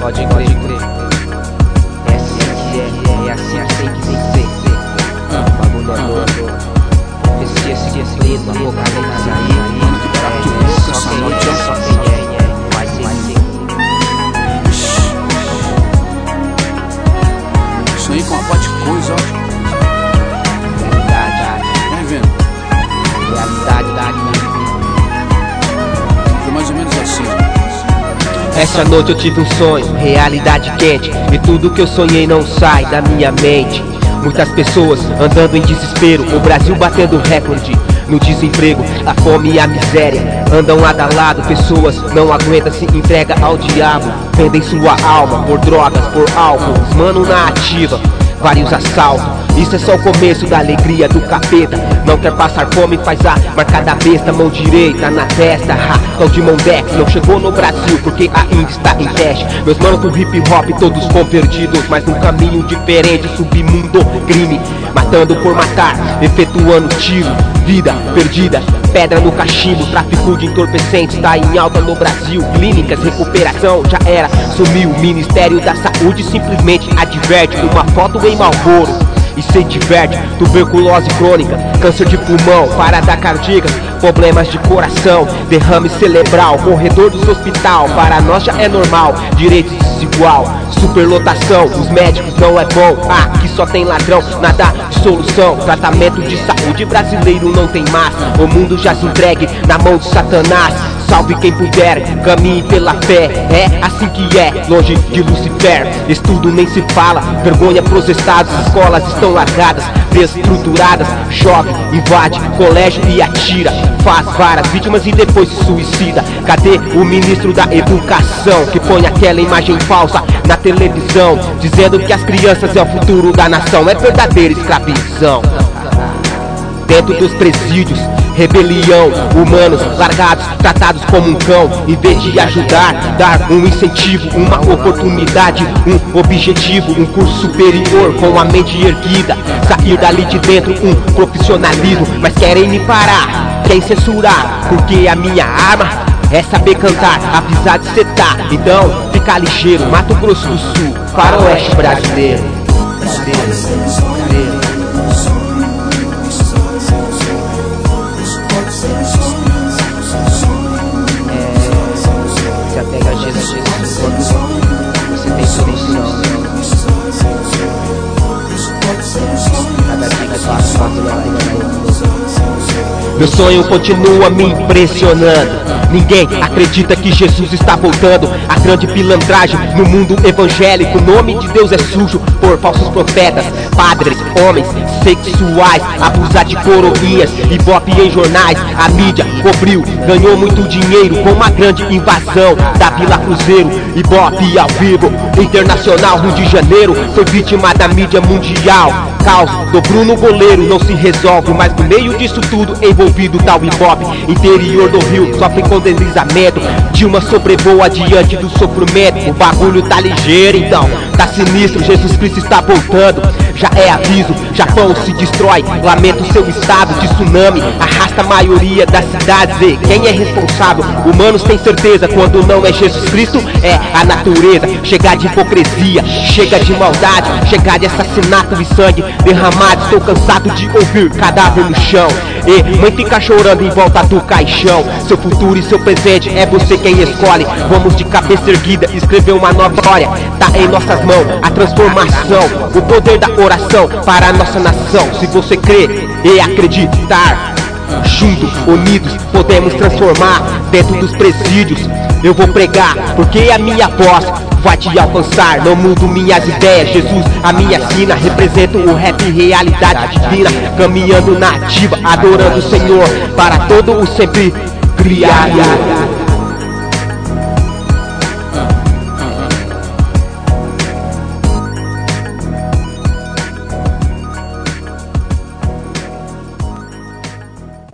Pode crer. É assim que é assim que tem que ser. Bagulho é louco. Esse preto, apocalipse aí. Só quem é, vai ser assim. Isso aí com uma parte de coisa, ó. Realidade. Vem vendo. Realidade. Foi mais ou menos assim. Essa noite eu tive um sonho, realidade quente, e tudo que eu sonhei não sai da minha mente. Muitas pessoas andando em desespero, o Brasil batendo recorde no desemprego, a fome e a miséria andam lado a lado. Pessoas não aguentam, se entrega ao diabo, vendem sua alma por drogas, por álcool, os mano na ativa, vários assaltos. Isso é só o começo da alegria do capeta. Não quer passar fome, faz a marca da besta. Mão direita na testa, tal de Mondex. Não chegou no Brasil porque ainda está em teste. Meus manos do hip hop todos com perdidos, mas num caminho diferente, submundo, crime, matando por matar, efetuando tiro, vida perdida, pedra no cachimbo. Tráfico de entorpecentes está em alta no Brasil. Clínicas, recuperação já era, sumiu. Ministério da Saúde simplesmente adverte. Uma foto em Marlboro e se diverte. Tuberculose crônica, câncer de pulmão, parada cardíaca, problemas de coração, derrame cerebral, corredor dos hospital. Para nós já é normal, direito desigual, superlotação, os médicos não é bom. Aqui só tem ladrão, nada de solução. Tratamento de saúde brasileiro não tem mais. O mundo já se entregue na mão de Satanás. Salve quem puder, caminhe pela fé. É assim que é, longe de Lucifer. Estudo nem se fala, vergonha pros estados. Escolas estão largadas, desestruturadas. Chove, invade, colégio e atira. Faz várias vítimas e depois se suicida. Cadê o ministro da educação, que põe aquela imagem falsa na televisão, dizendo que as crianças é o futuro da nação? É verdadeira escravidão. Dentro dos presídios, rebelião, humanos largados, tratados como um cão. Em vez de ajudar, dar um incentivo, uma oportunidade, um objetivo, um curso superior com a mente erguida. Sair dali de dentro, um profissionalismo. Mas querem me parar, querem censurar, porque a minha arma é saber cantar, avisar de setar. Então fica ligeiro, Mato Grosso do Sul, faroeste brasileiro. Se apega a Jesus, você tem solução. Cada dia que passa, Meu sonho continua me impressionando. Ninguém acredita que Jesus está voltando. A grande pilantragem no mundo evangélico. O nome de Deus é sujo por falsos profetas, padres, homens sexuais, abusar de coroinhas, ibope em jornais. A mídia cobriu, ganhou muito dinheiro com uma grande invasão da Vila Cruzeiro. Ibope ao vivo, internacional, Rio de Janeiro foi vítima da mídia mundial. Caos do Bruno Goleiro não se resolve, mas no meio disso tudo envolvido tá o Ibope. Interior do Rio sofre com deslizamento, Dilma sobrevoa diante do sofrimento. O bagulho tá ligeiro então, tá sinistro, Jesus Cristo está voltando. Já é aviso, Japão se destrói, lamento seu estado de tsunami, arrasta a maioria das cidades. E quem é responsável? Humanos têm certeza, quando não é Jesus Cristo, é a natureza. Chega de hipocrisia, chega de maldade, chega de assassinato e sangue derramado. Estou cansado de ouvir cadáver no chão, e mãe fica chorando em volta do caixão. Seu futuro e seu presente é você quem escolhe. Vamos de cabeça erguida, escrever uma nova história. Tá em nossas mãos a transformação, o poder da oração para a nossa nação. Se você crer e acreditar, juntos, unidos, podemos transformar. Dentro dos presídios eu vou pregar, porque a minha voz vai te alcançar. Não mudo minhas ideias, Jesus a minha sina. Represento o rap realidade divina, caminhando na ativa, adorando o Senhor para todo o sempre criado.